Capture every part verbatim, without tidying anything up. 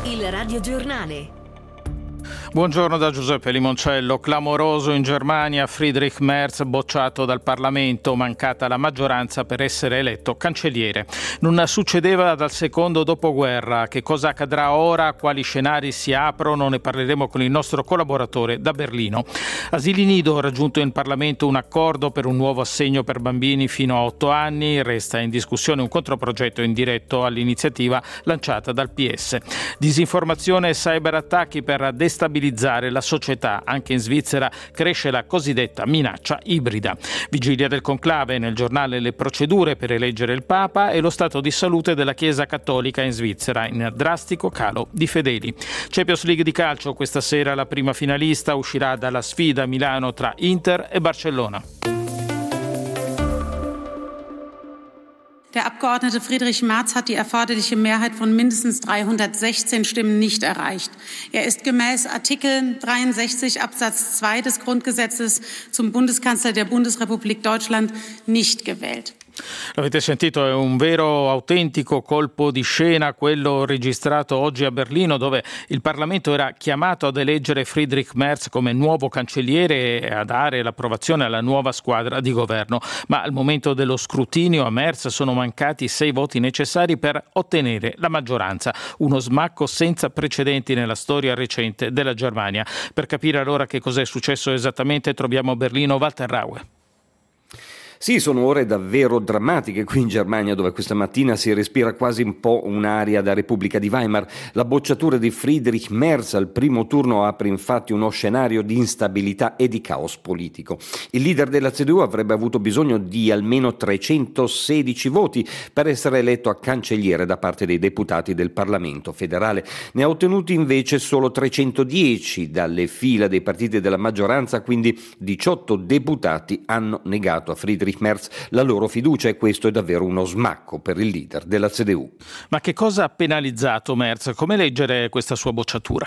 Il radiogiornale. Buongiorno da Giuseppe Limoncello. Clamoroso in Germania, Friedrich Merz bocciato dal Parlamento, mancata la maggioranza per essere eletto cancelliere. Non succedeva dal secondo dopoguerra. Che cosa accadrà ora? Quali scenari si aprono? Ne parleremo con il nostro collaboratore da Berlino. Asili nido, raggiunto in Parlamento un accordo per un nuovo assegno per bambini fino a otto anni. Resta in discussione un controprogetto indiretto all'iniziativa lanciata dal P S. Disinformazione e cyberattacchi per destabilizzare la società. Anche in Svizzera cresce la cosiddetta minaccia ibrida. Vigilia del conclave, nel giornale le procedure per eleggere il Papa e lo stato di salute della Chiesa Cattolica in Svizzera, in drastico calo di fedeli. Champions League di calcio, questa sera la prima finalista uscirà dalla sfida a Milano tra Inter e Barcellona. Der Abgeordnete Friedrich Merz hat die erforderliche Mehrheit von mindestens dreihundertsechzehn Stimmen nicht erreicht. Er ist gemäß Artikel dreiundsechzig Absatz zwei des Grundgesetzes zum Bundeskanzler der Bundesrepublik Deutschland nicht gewählt. L'avete sentito, è un vero autentico colpo di scena quello registrato oggi a Berlino, dove il Parlamento era chiamato ad eleggere Friedrich Merz come nuovo cancelliere e a dare l'approvazione alla nuova squadra di governo. Ma al momento dello scrutinio a Merz sono mancati sei voti necessari per ottenere la maggioranza. Uno smacco senza precedenti nella storia recente della Germania. Per capire allora che cos'è successo esattamente troviamo a Berlino Walter Raue. Sì, sono ore davvero drammatiche qui in Germania, dove questa mattina si respira quasi un po' un'aria da Repubblica di Weimar. La bocciatura di Friedrich Merz al primo turno apre infatti uno scenario di instabilità e di caos politico. Il leader della C D U avrebbe avuto bisogno di almeno trecentosedici voti per essere eletto a cancelliere da parte dei deputati del Parlamento federale. Ne ha ottenuti invece solo trecentodieci dalle fila dei partiti della maggioranza, quindi diciotto deputati hanno negato a Friedrich Merz la loro fiducia e questo è davvero uno smacco per il leader della C D U. Ma che cosa ha penalizzato Merz? Come leggere questa sua bocciatura?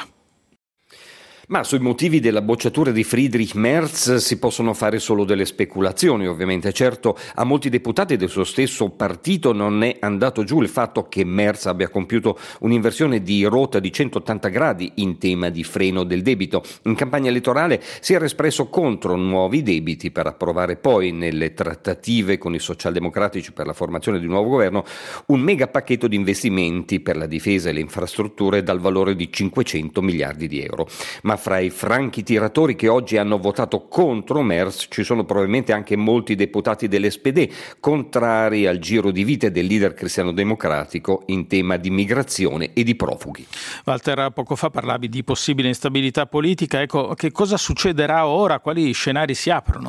Ma sui motivi della bocciatura di Friedrich Merz si possono fare solo delle speculazioni, ovviamente. Certo, a molti deputati del suo stesso partito non è andato giù il fatto che Merz abbia compiuto un'inversione di rotta di centottanta gradi in tema di freno del debito. In campagna elettorale si era espresso contro nuovi debiti per approvare poi nelle trattative con i socialdemocratici per la formazione di un nuovo governo un mega pacchetto di investimenti per la difesa e le infrastrutture dal valore di cinquecento miliardi di euro. Ma fra i franchi tiratori che oggi hanno votato contro Merz ci sono probabilmente anche molti deputati dell'S P D contrari al giro di vite del leader cristiano-democratico in tema di migrazione e di profughi. Walter, poco fa parlavi di possibile instabilità politica. Ecco, che cosa succederà ora? Quali scenari si aprono?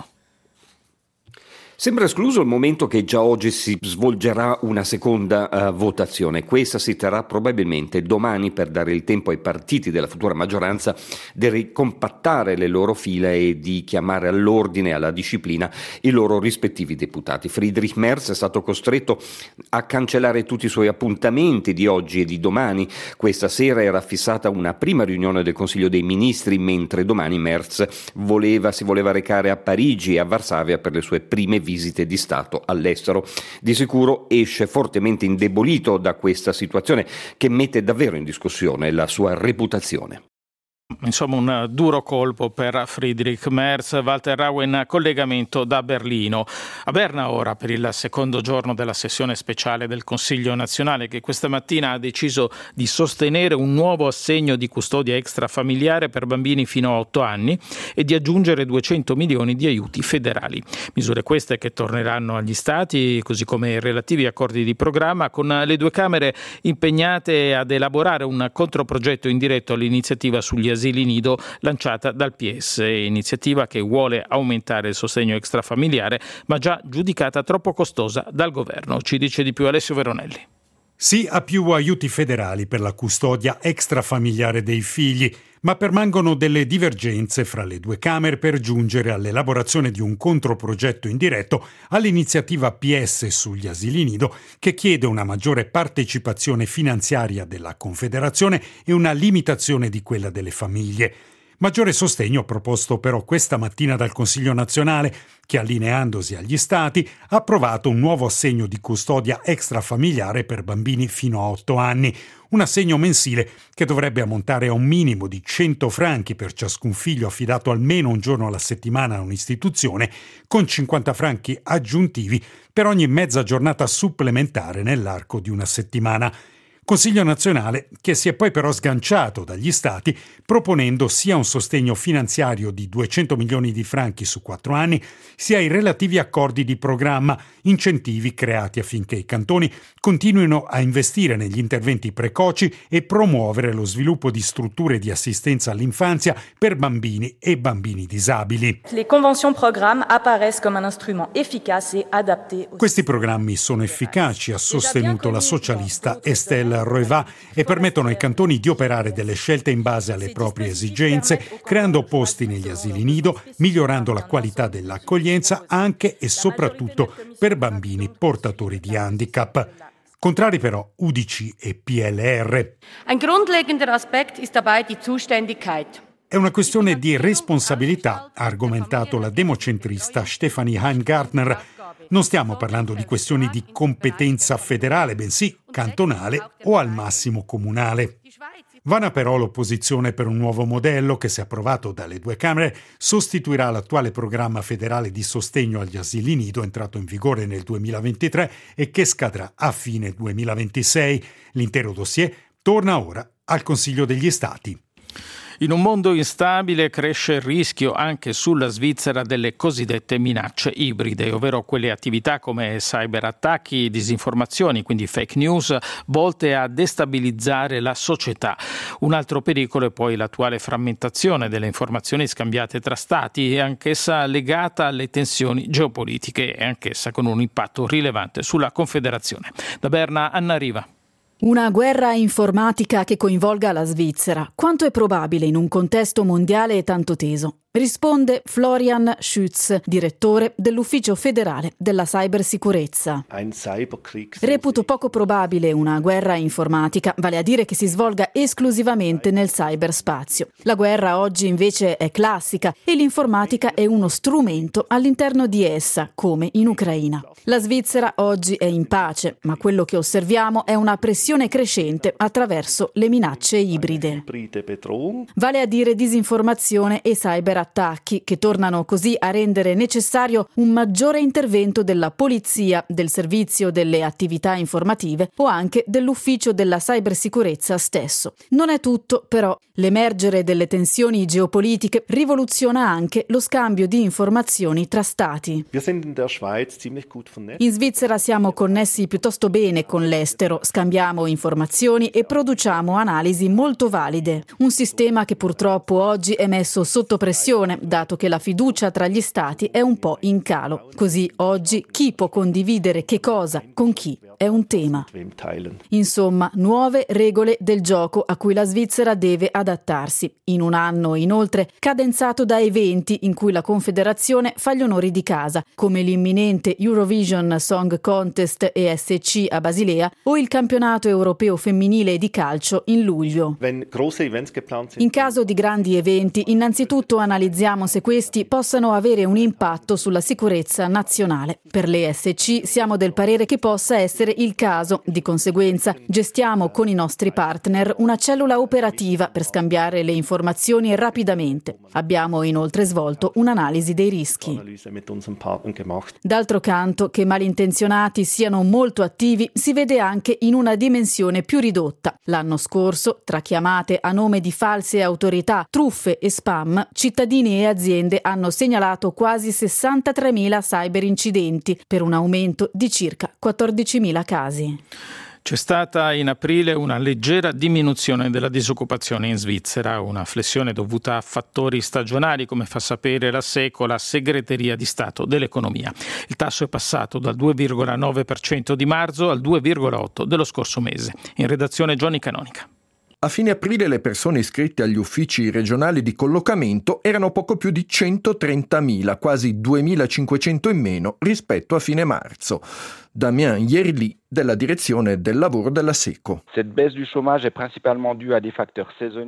Sembra escluso il momento che già oggi si svolgerà una seconda uh, votazione. Questa si terrà probabilmente domani per dare il tempo ai partiti della futura maggioranza di ricompattare le loro fila e di chiamare all'ordine e alla disciplina i loro rispettivi deputati. Friedrich Merz è stato costretto a cancellare tutti i suoi appuntamenti di oggi e di domani. Questa sera era fissata una prima riunione del Consiglio dei Ministri, mentre domani Merz voleva, si voleva recare a Parigi e a Varsavia per le sue prime visite di Stato all'estero. Di sicuro esce fortemente indebolito da questa situazione che mette davvero in discussione la sua reputazione. Insomma, un duro colpo per Friedrich Merz. Walter Raue in collegamento da Berlino. A Berna ora per il secondo giorno della sessione speciale del Consiglio nazionale, che questa mattina ha deciso di sostenere un nuovo assegno di custodia extrafamiliare per bambini fino a otto anni e di aggiungere duecento milioni di aiuti federali. Misure queste che torneranno agli Stati, così come i relativi accordi di programma, con le due Camere impegnate ad elaborare un controprogetto indiretto all'iniziativa sugli asili nido lanciata dal P S, iniziativa che vuole aumentare il sostegno extrafamiliare, ma già giudicata troppo costosa dal governo. Ci dice di più Alessio Veronelli. Sì a più aiuti federali per la custodia extrafamiliare dei figli, ma permangono delle divergenze fra le due Camere per giungere all'elaborazione di un controprogetto indiretto all'iniziativa P S sugli asili nido, che chiede una maggiore partecipazione finanziaria della Confederazione e una limitazione di quella delle famiglie. Maggiore sostegno proposto però questa mattina dal Consiglio nazionale, che allineandosi agli Stati ha approvato un nuovo assegno di custodia extrafamiliare per bambini fino a otto anni, un assegno mensile che dovrebbe ammontare a un minimo di cento franchi per ciascun figlio affidato almeno un giorno alla settimana a un'istituzione, con cinquanta franchi aggiuntivi per ogni mezza giornata supplementare nell'arco di una settimana. Consiglio nazionale che si è poi però sganciato dagli Stati proponendo sia un sostegno finanziario di duecento milioni di franchi su quattro anni, sia i relativi accordi di programma, incentivi creati affinché i cantoni continuino a investire negli interventi precoci e promuovere lo sviluppo di strutture di assistenza all'infanzia per bambini e bambini disabili. Le conventions programme apparaissent come un strumento efficace e adapté. Questi programmi sono efficaci, ha sostenuto la socialista Estelle Roeva, e permettono ai cantoni di operare delle scelte in base alle proprie esigenze, creando posti negli asili nido, migliorando la qualità dell'accoglienza anche e soprattutto per bambini portatori di handicap. Contrari però U D C e P L R. Ein grundlegender Aspekt ist dabei die Zuständigkeit. È una questione di responsabilità, ha argomentato la democentrista Stefanie Heimgartner. Non stiamo parlando di questioni di competenza federale, bensì cantonale o al massimo comunale. Vana però l'opposizione per un nuovo modello che, se approvato dalle due Camere, sostituirà l'attuale programma federale di sostegno agli asili nido entrato in vigore nel duemilaventitré e che scadrà a fine duemilaventisei. L'intero dossier torna ora al Consiglio degli Stati. In un mondo instabile cresce il rischio anche sulla Svizzera delle cosiddette minacce ibride, ovvero quelle attività come cyberattacchi, disinformazioni, quindi fake news, volte a destabilizzare la società. Un altro pericolo è poi l'attuale frammentazione delle informazioni scambiate tra stati, anch'essa legata alle tensioni geopolitiche e anch'essa con un impatto rilevante sulla Confederazione. Da Berna, Anna Riva. Una guerra informatica che coinvolga la Svizzera. Quanto è probabile in un contesto mondiale tanto teso? Risponde Florian Schütz, direttore dell'Ufficio federale della cybersicurezza. Reputo poco probabile una guerra informatica, vale a dire che si svolga esclusivamente nel cyberspazio. La guerra oggi invece è classica e l'informatica è uno strumento all'interno di essa, come in Ucraina. La Svizzera oggi è in pace, ma quello che osserviamo è una pressione crescente attraverso le minacce ibride. Vale a dire disinformazione e cyberattacchi, che tornano così a rendere necessario un maggiore intervento della polizia, del servizio delle attività informative o anche dell'ufficio della cybersicurezza stesso. Non è tutto, però. L'emergere delle tensioni geopolitiche rivoluziona anche lo scambio di informazioni tra stati. In Svizzera siamo connessi piuttosto bene con l'estero, scambiamo informazioni e produciamo analisi molto valide. Un sistema che purtroppo oggi è messo sotto pressione, dato che la fiducia tra gli stati è un po' in calo. Così oggi chi può condividere che cosa con chi è un tema. Insomma, nuove regole del gioco a cui la Svizzera deve adattarsi. In un anno, inoltre, cadenzato da eventi in cui la Confederazione fa gli onori di casa, come l'imminente Eurovision Song Contest E S C a Basilea o il campionato europeo femminile di calcio in luglio. In caso di grandi eventi, innanzitutto analizziamo se questi possano avere un impatto sulla sicurezza nazionale. Per l'E S C siamo del parere che possa essere il caso. Di conseguenza, gestiamo con i nostri partner una cellula operativa per scambiare le informazioni rapidamente. Abbiamo inoltre svolto un'analisi dei rischi. D'altro canto, che malintenzionati siano molto attivi si vede anche in una dimensione più ridotta. L'anno scorso, tra chiamate a nome di false autorità, truffe e spam, cittadini e aziende hanno segnalato quasi sessantatremila cyberincidenti, per un aumento di circa quattordicimila casi. C'è stata in aprile una leggera diminuzione della disoccupazione in Svizzera, una flessione dovuta a fattori stagionali, come fa sapere la SECO, la Segreteria di Stato dell'Economia. Il tasso è passato dal due virgola nove per cento di marzo al due virgola otto per cento dello scorso mese. In redazione Johnny Canonica. A fine aprile le persone iscritte agli uffici regionali di collocamento erano poco più di centotrentamila, quasi duemilacinquecento in meno rispetto a fine marzo. Damien Yerli, della direzione del lavoro della SECO. Cette baisse du chômage est principalement due à des facteurs saisonniers.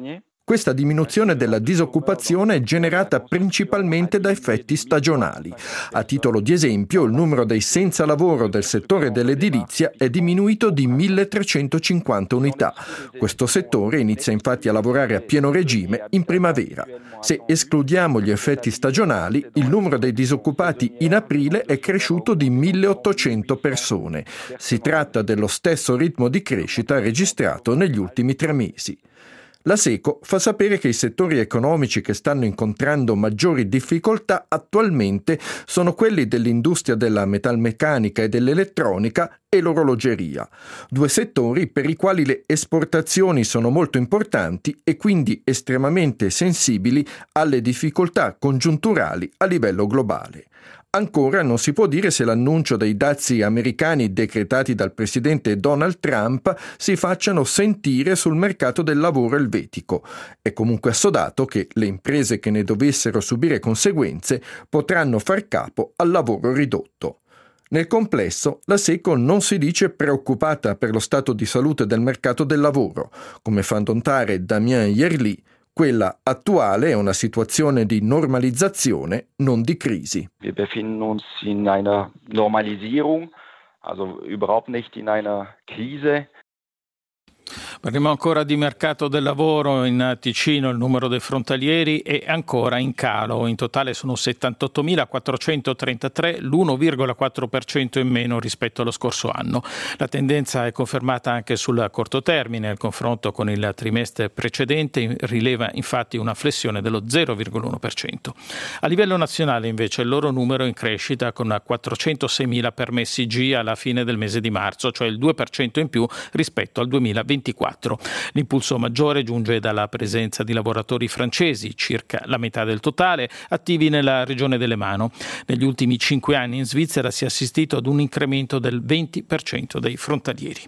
Questa diminuzione della disoccupazione è generata principalmente da effetti stagionali. A titolo di esempio, il numero dei senza lavoro del settore dell'edilizia è diminuito di milletrecentocinquanta unità. Questo settore inizia infatti a lavorare a pieno regime in primavera. Se escludiamo gli effetti stagionali, il numero dei disoccupati in aprile è cresciuto di milleottocento persone. Si tratta dello stesso ritmo di crescita registrato negli ultimi tre mesi. La SECO fa sapere che i settori economici che stanno incontrando maggiori difficoltà attualmente sono quelli dell'industria della metalmeccanica e dell'elettronica e l'orologeria, due settori per i quali le esportazioni sono molto importanti e quindi estremamente sensibili alle difficoltà congiunturali a livello globale. Ancora non si può dire se l'annuncio dei dazi americani decretati dal presidente Donald Trump si facciano sentire sul mercato del lavoro elvetico. È comunque assodato che le imprese che ne dovessero subire conseguenze potranno far capo al lavoro ridotto. Nel complesso, la SECO non si dice preoccupata per lo stato di salute del mercato del lavoro, come fa notare Damien Yerli. Quella attuale è una situazione di normalizzazione, non di crisi. Wir befinden uns in einer Normalisierung, also überhaupt nicht in einer Krise. Parliamo ancora di mercato del lavoro. In Ticino il numero dei frontalieri è ancora in calo. In totale sono settantottomilaquattrocentotrentatré, l'uno virgola quattro per cento in meno rispetto allo scorso anno. La tendenza è confermata anche sul corto termine. Il confronto con il trimestre precedente rileva infatti una flessione dello zero virgola uno per cento. A livello nazionale invece il loro numero è in crescita con quattrocentoseimila permessi G alla fine del mese di marzo, cioè il due per cento in più rispetto al duemilaventiquattro. L'impulso maggiore giunge dalla presenza di lavoratori francesi, circa la metà del totale, attivi nella regione dell'Emano. Negli ultimi cinque anni in Svizzera si è assistito ad un incremento del venti per cento dei frontalieri.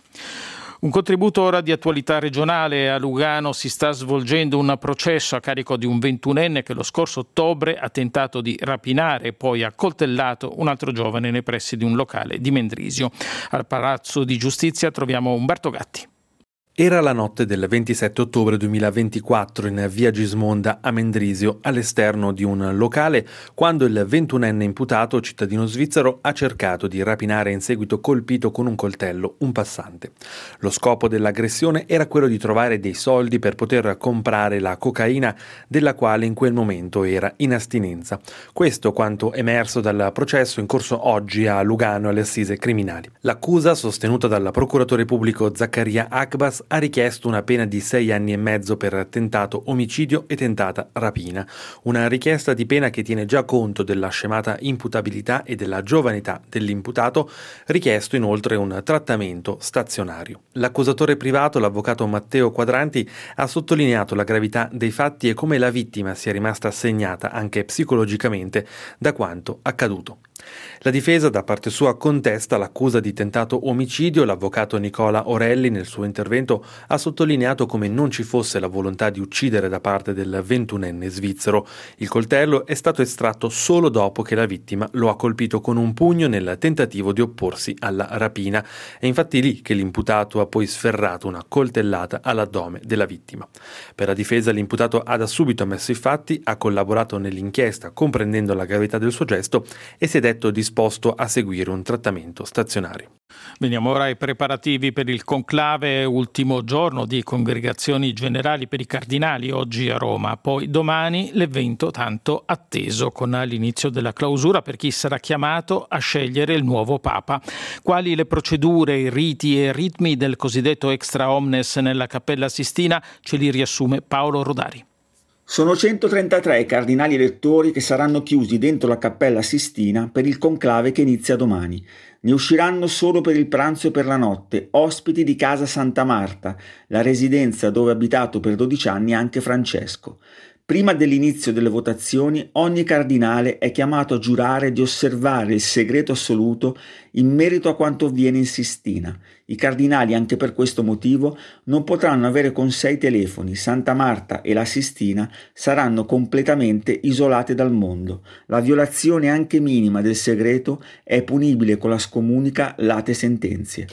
Un contributo ora di attualità regionale. A Lugano si sta svolgendo un processo a carico di un ventunenne che lo scorso ottobre ha tentato di rapinare e poi ha coltellato un altro giovane nei pressi di un locale di Mendrisio. Al Palazzo di Giustizia troviamo Umberto Gatti. Era la notte del ventisette ottobre duemilaventiquattro in via Gismonda a Mendrisio, all'esterno di un locale, quando il ventunenne imputato, cittadino svizzero, ha cercato di rapinare e in seguito colpito con un coltello un passante. Lo scopo dell'aggressione era quello di trovare dei soldi per poter comprare la cocaina della quale in quel momento era in astinenza. Questo quanto emerso dal processo in corso oggi a Lugano alle assise criminali. L'accusa, sostenuta dal procuratore pubblico Zaccaria Akbas, ha richiesto una pena di sei anni e mezzo per tentato omicidio e tentata rapina. Una richiesta di pena che tiene già conto della scemata imputabilità e della giovane età dell'imputato, richiesto inoltre un trattamento stazionario. L'accusatore privato, l'avvocato Matteo Quadranti, ha sottolineato la gravità dei fatti e come la vittima sia rimasta segnata anche psicologicamente da quanto accaduto. La difesa da parte sua contesta l'accusa di tentato omicidio. L'avvocato Nicola Orelli nel suo intervento ha sottolineato come non ci fosse la volontà di uccidere da parte del ventunenne svizzero. Il coltello è stato estratto solo dopo che la vittima lo ha colpito con un pugno nel tentativo di opporsi alla rapina. È infatti lì che l'imputato ha poi sferrato una coltellata all'addome della vittima. Per la difesa l'imputato ha da subito ammesso i fatti, ha collaborato nell'inchiesta comprendendo la gravità del suo gesto e si è detto disposto a seguire un trattamento stazionario. Veniamo ora ai preparativi per il conclave, ultimo giorno di congregazioni generali per i cardinali oggi a Roma, poi domani l'evento tanto atteso con l'inizio della clausura per chi sarà chiamato a scegliere il nuovo Papa. Quali le procedure, i riti e i ritmi del cosiddetto extra omnes nella Cappella Sistina ce li riassume Paolo Rodari. Sono centotrentatré i cardinali elettori che saranno chiusi dentro la Cappella Sistina per il conclave che inizia domani. Ne usciranno solo per il pranzo e per la notte, ospiti di Casa Santa Marta, la residenza dove ha abitato per dodici anni anche Francesco. Prima dell'inizio delle votazioni, ogni cardinale è chiamato a giurare di osservare il segreto assoluto in merito a quanto avviene in Sistina. I cardinali, anche per questo motivo, non potranno avere con sé i telefoni. Santa Marta e la Sistina saranno completamente isolate dal mondo. La violazione anche minima del segreto è punibile con la scomunica late sentenze.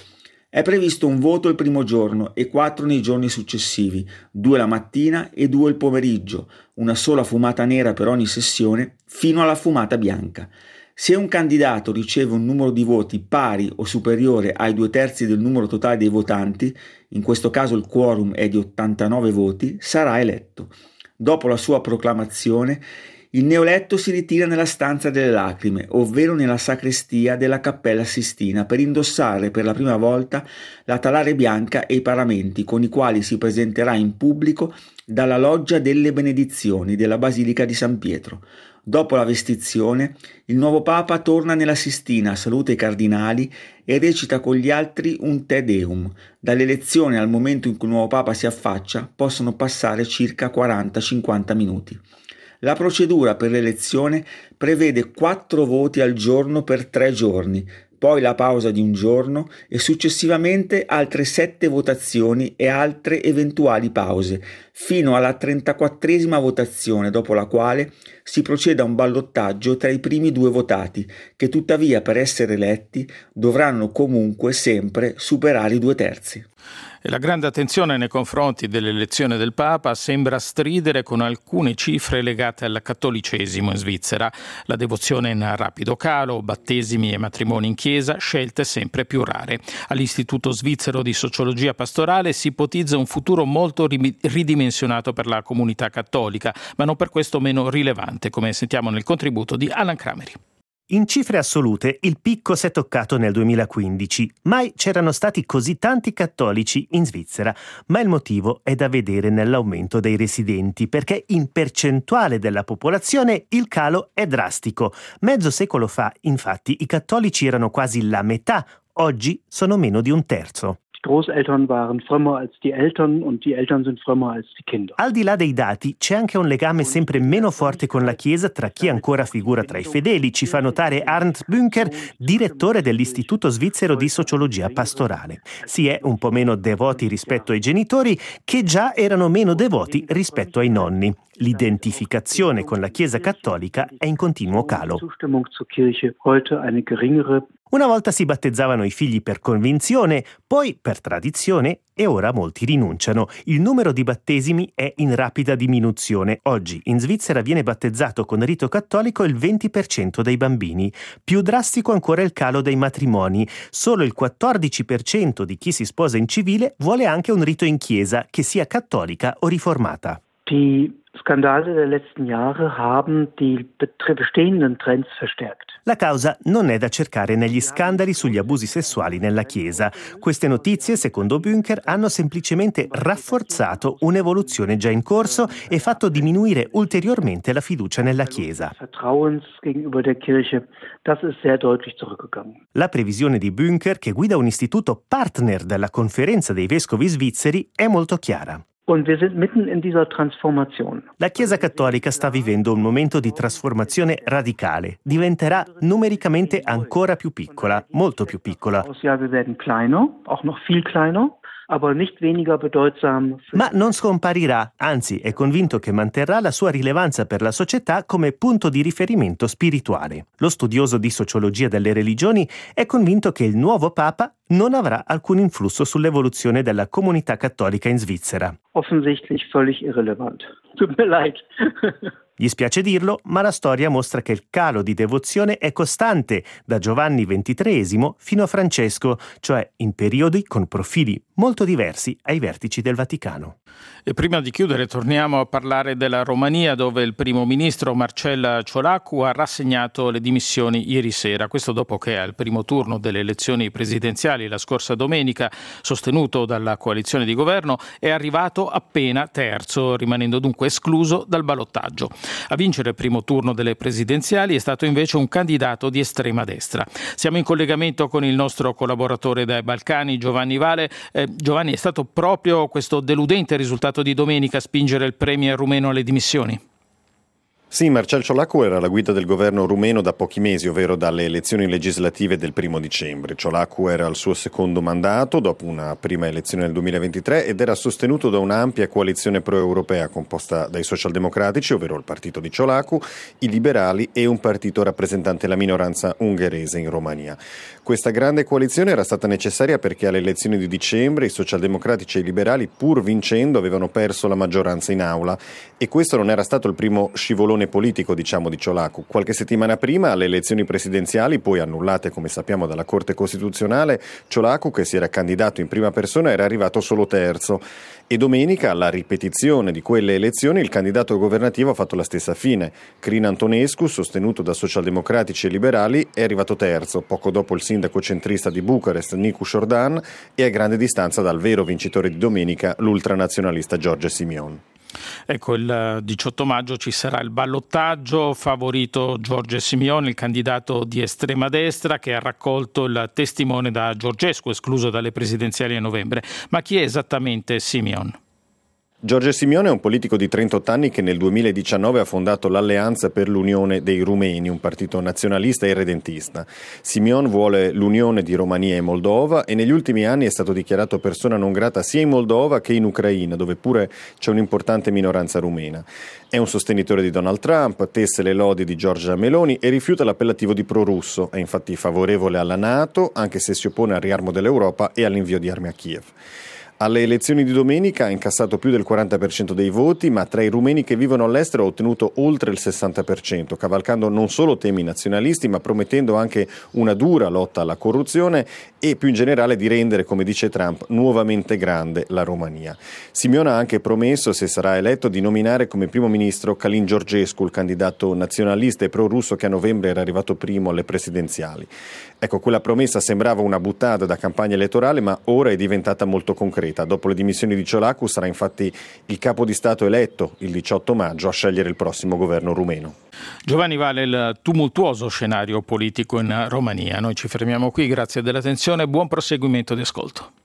È previsto un voto il primo giorno e quattro nei giorni successivi, due la mattina e due il pomeriggio, una sola fumata nera per ogni sessione, fino alla fumata bianca. Se un candidato riceve un numero di voti pari o superiore ai due terzi del numero totale dei votanti, in questo caso il quorum è di ottantanove voti, sarà eletto. Dopo la sua proclamazione, il neoeletto si ritira nella stanza delle lacrime, ovvero nella sacrestia della Cappella Sistina, per indossare per la prima volta la talare bianca e i paramenti con i quali si presenterà in pubblico dalla loggia delle benedizioni della Basilica di San Pietro. Dopo la vestizione, il nuovo Papa torna nella Sistina, saluta i cardinali e recita con gli altri un Te Deum. Dall'elezione al momento in cui il nuovo Papa si affaccia possono passare circa quaranta cinquanta minuti. La procedura per l'elezione prevede quattro voti al giorno per tre giorni, poi la pausa di un giorno e successivamente altre sette votazioni e altre eventuali pause, fino alla trentaquattresima votazione, dopo la quale si procede a un ballottaggio tra i primi due votati, che tuttavia per essere eletti dovranno comunque sempre superare i due terzi. E la grande attenzione nei confronti dell'elezione del Papa sembra stridere con alcune cifre legate al cattolicesimo in Svizzera. La devozione in rapido calo, battesimi e matrimoni in chiesa, scelte sempre più rare. All'Istituto Svizzero di Sociologia Pastorale si ipotizza un futuro molto ridimensionato per la comunità cattolica, ma non per questo meno rilevante, come sentiamo nel contributo di Alan Crameri. In cifre assolute il picco si è toccato nel duemilaquindici. Mai c'erano stati così tanti cattolici in Svizzera, ma il motivo è da vedere nell'aumento dei residenti, perché in percentuale della popolazione il calo è drastico. Mezzo secolo fa, infatti, i cattolici erano quasi la metà, oggi sono meno di un terzo. Die Großeltern waren frömmer als die Eltern und die Eltern sind frömmer als die Kinder. Al di là dei dati, c'è anche un legame sempre meno forte con la Chiesa tra chi ancora figura tra i fedeli, ci fa notare Arndt Bünker, direttore dell'Istituto Svizzero di Sociologia Pastorale. Si è un po' meno devoti rispetto ai genitori, che già erano meno devoti rispetto ai nonni. L'identificazione con la Chiesa cattolica è in continuo calo. Una volta si battezzavano i figli per convinzione, poi per tradizione e ora molti rinunciano. Il numero di battesimi è in rapida diminuzione. Oggi in Svizzera viene battezzato con rito cattolico il venti per cento dei bambini. Più drastico ancora il calo dei matrimoni. Solo il quattordici per cento di chi si sposa in civile vuole anche un rito in chiesa, che sia cattolica o riformata. Die Skandale der letzten Jahre haben die bestehenden Trends verstärkt. La causa non è da cercare negli scandali sugli abusi sessuali nella Chiesa. Queste notizie, secondo Bünker, hanno semplicemente rafforzato un'evoluzione già in corso e fatto diminuire ulteriormente la fiducia nella Chiesa. La previsione di Bünker, che guida un istituto partner della Conferenza dei Vescovi Svizzeri, è molto chiara. Und wir sind mitten in dieser Transformation. La Chiesa Cattolica sta vivendo un momento di trasformazione radicale. Diventerà numericamente ancora più piccola, molto più piccola. Ja, wir werden kleiner, auch noch viel kleiner. Ma non scomparirà, anzi è convinto che manterrà la sua rilevanza per la società come punto di riferimento spirituale. Lo studioso di sociologia delle religioni è convinto che il nuovo Papa non avrà alcun influsso sull'evoluzione della comunità cattolica in Svizzera. Offensichtlich völlig irrelevant. Tut mir leid. Gli spiace dirlo, ma la storia mostra che il calo di devozione è costante da Giovanni ventitreesimo fino a Francesco, cioè in periodi con profili molto diversi ai vertici del Vaticano. E prima di chiudere torniamo a parlare della Romania, dove il primo ministro Marcel Ciolacu ha rassegnato le dimissioni ieri sera. Questo dopo che al primo turno delle elezioni presidenziali la scorsa domenica, sostenuto dalla coalizione di governo, è arrivato appena terzo, rimanendo dunque escluso dal ballottaggio. A vincere il primo turno delle presidenziali è stato invece un candidato di estrema destra. Siamo in collegamento con il nostro collaboratore dai Balcani, Giovanni Vale. Eh, Giovanni, è stato proprio questo deludente risultato di domenica a spingere il premier rumeno alle dimissioni? Sì, Marcel Ciolacu era alla guida del governo rumeno da pochi mesi, ovvero dalle elezioni legislative del primo dicembre. Ciolacu era al suo secondo mandato, dopo una prima elezione nel duemilaventitré, ed era sostenuto da un'ampia coalizione pro-europea composta dai socialdemocratici, ovvero il partito di Ciolacu, i liberali e un partito rappresentante la minoranza ungherese in Romania. Questa grande coalizione era stata necessaria perché alle elezioni di dicembre i socialdemocratici e i liberali, pur vincendo, avevano perso la maggioranza in aula, e questo non era stato il primo scivolone politico, diciamo, di Ciolacu. Qualche settimana prima, alle elezioni presidenziali, poi annullate come sappiamo dalla Corte Costituzionale, Ciolacu, che si era candidato in prima persona, era arrivato solo terzo, e domenica, alla ripetizione di quelle elezioni, il candidato governativo ha fatto la stessa fine. Crin Antonescu, sostenuto da socialdemocratici e liberali, è arrivato terzo, poco dopo il sindaco centrista di Bucarest, Nicu Șordan, e a grande distanza dal vero vincitore di domenica, l'ultranazionalista George Simion. Ecco, il diciotto maggio ci sarà il ballottaggio, favorito George Simion, il candidato di estrema destra che ha raccolto il testimone da Georgescu, escluso dalle presidenziali a novembre. Ma chi è esattamente Simion? George Simion è un politico di trentotto anni che nel duemiladiciannove ha fondato l'Alleanza per l'Unione dei Rumeni, un partito nazionalista e redentista. Simion vuole l'unione di Romania e Moldova e negli ultimi anni è stato dichiarato persona non grata sia in Moldova che in Ucraina, dove pure c'è un'importante minoranza rumena. È un sostenitore di Donald Trump, tesse le lodi di Giorgia Meloni e rifiuta l'appellativo di prorusso. È infatti favorevole alla NATO, anche se si oppone al riarmo dell'Europa e all'invio di armi a Kiev. Alle elezioni di domenica ha incassato più del quaranta per cento dei voti, ma tra i rumeni che vivono all'estero ha ottenuto oltre il sessanta per cento, cavalcando non solo temi nazionalisti, ma promettendo anche una dura lotta alla corruzione e più in generale di rendere, come dice Trump, nuovamente grande la Romania. Simion ha anche promesso, se sarà eletto, di nominare come primo ministro Călin Georgescu, il candidato nazionalista e pro-russo che a novembre era arrivato primo alle presidenziali. Ecco, quella promessa sembrava una buttata da campagna elettorale, ma ora è diventata molto concreta. Dopo le dimissioni di Ciolacu sarà infatti il capo di Stato eletto il diciotto maggio a scegliere il prossimo governo rumeno. Giovanni, vale il tumultuoso scenario politico in Romania. Noi ci fermiamo qui, grazie dell'attenzione e buon proseguimento di ascolto.